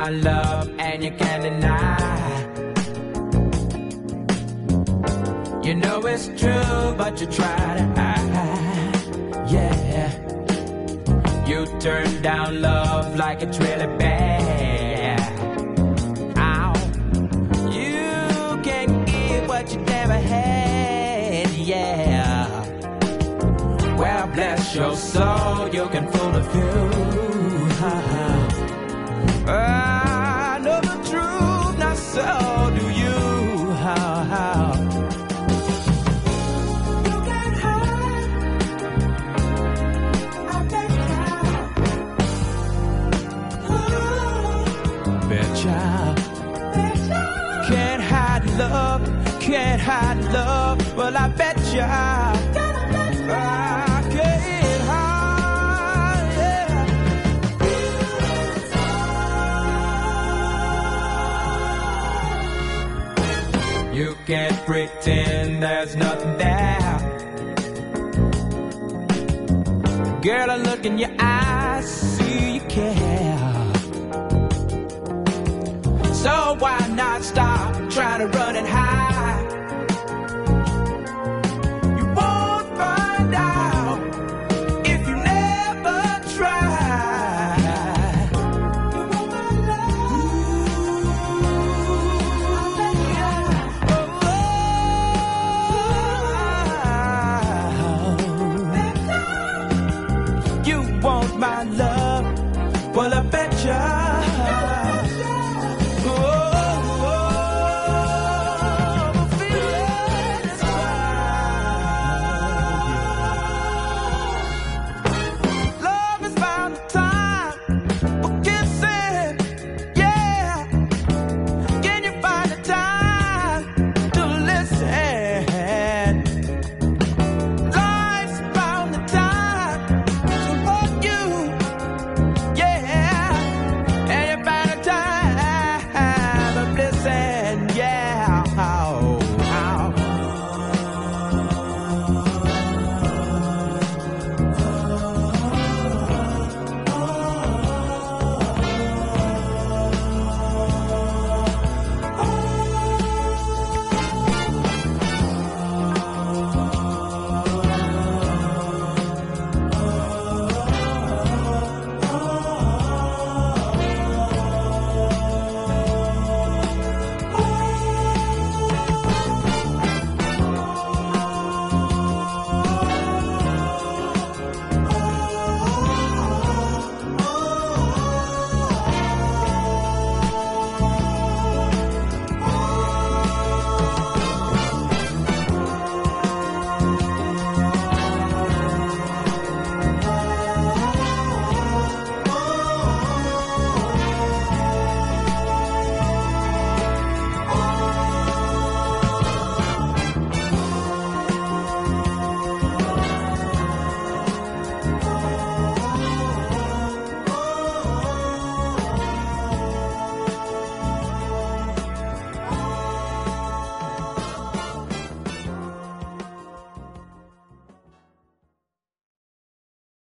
my love and you can't deny. You know it's true, but you try to hide. Yeah, you turn down love like it's really bad. Ow, you can't give what you never had. Yeah, well, bless your soul, you can fool a few. I know the truth, not so do you. You can't hide, I betcha. Can't hide love, can't hide love. Well, I betcha. I can't hide, yeah. You can't pretend there's nothing there. Girl, I look in your eyes, see you care. So why not stop trying to run and hide?